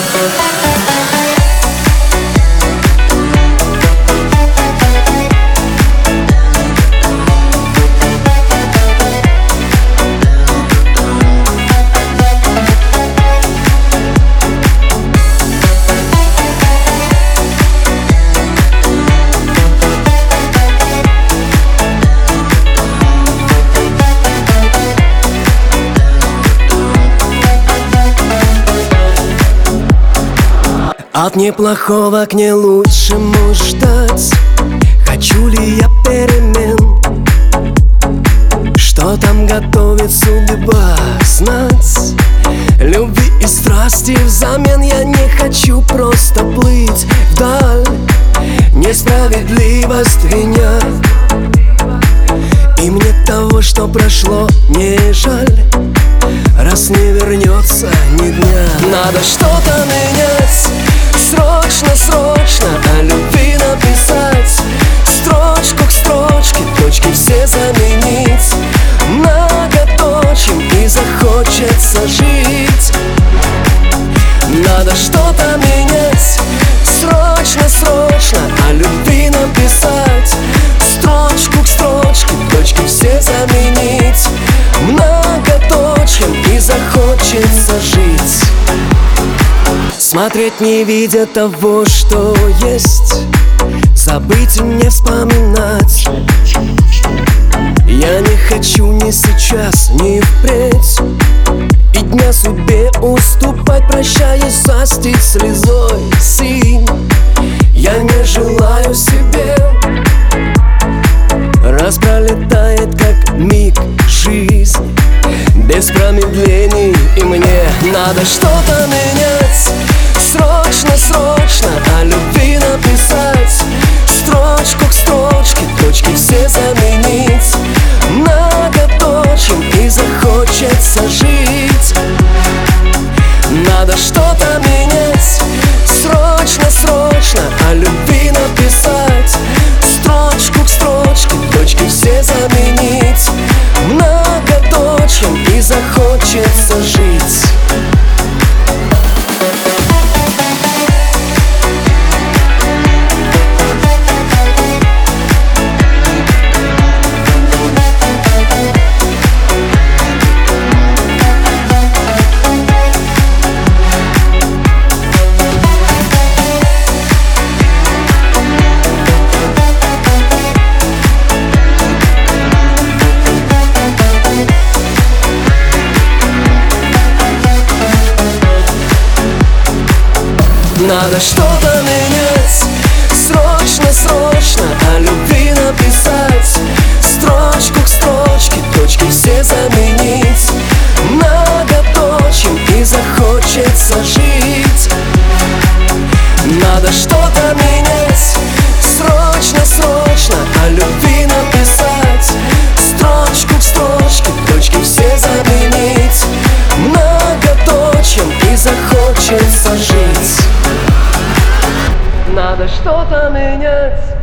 От неплохого к не лучшему ждать. Хочу ли я перемен? Что там готовит судьба знать? Любви и страсти взамен я не хочу просто плыть вдаль. Несправедливость виня, и мне того, что прошло, не жаль. Раз не вернется ни дня, надо что-то менять. Срочно, срочно о любви написать. Строчку к строчке, точки все заменить. Многоточием и захочется жить. Надо что-то менять. Срочно, срочно о любви написать. Строчку к строчке, точки все заменить. Многоточием и захочется жить. Смотреть не видя того, что есть, забыть и не вспоминать. Я не хочу ни сейчас, ни впредь и дня судьбе уступать, прощаясь, застить слезой синь. Я не желаю себе, раз пролетает как миг жизнь, без промедлений, и мне надо что-то менять. Срочно, срочно о любви написать. Строчку к строчке, точки все заменить. Многоточием и захочется жить. Надо что-то менять. Срочно, срочно о любви написать. Строчку к строчке, точки все заменить. Многоточием и захочется жить. Надо что-то менять. Срочно, срочно о любви написать. Строчку к строчке, точки все заменить. Многоточием и захочется жить. Надо что-то менять. Срочно, срочно о любви написать. Строчку к строчке, точки все заменить. Многоточием и захочется жить. Надо что-то менять.